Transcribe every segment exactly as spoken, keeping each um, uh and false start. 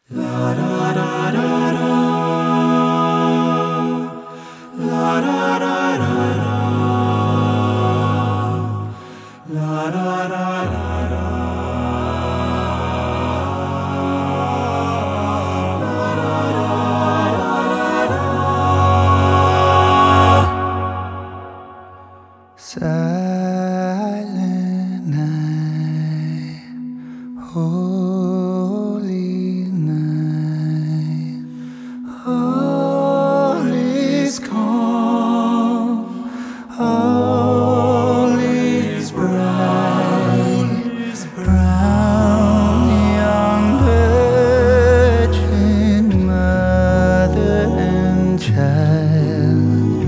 La da da da da. La da da da da. La da da da da. La da da da da. Silent night, holy night, all is calm, all is bright, brown young virgin mother and child,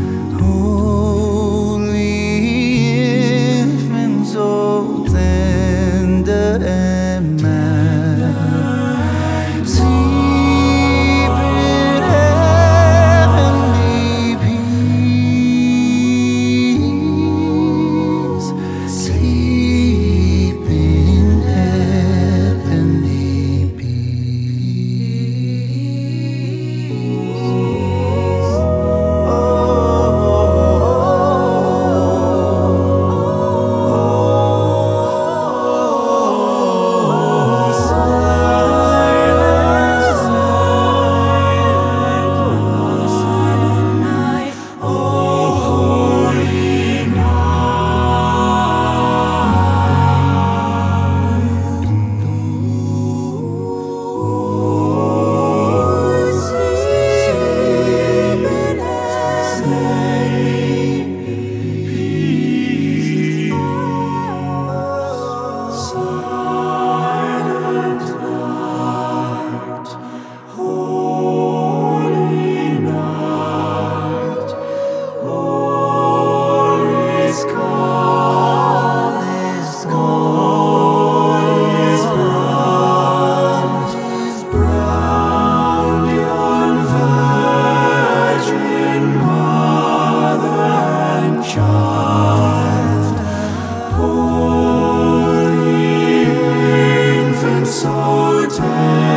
holy infant, so tender and mild, sleep in heavenly peace, sleep in heavenly peace. So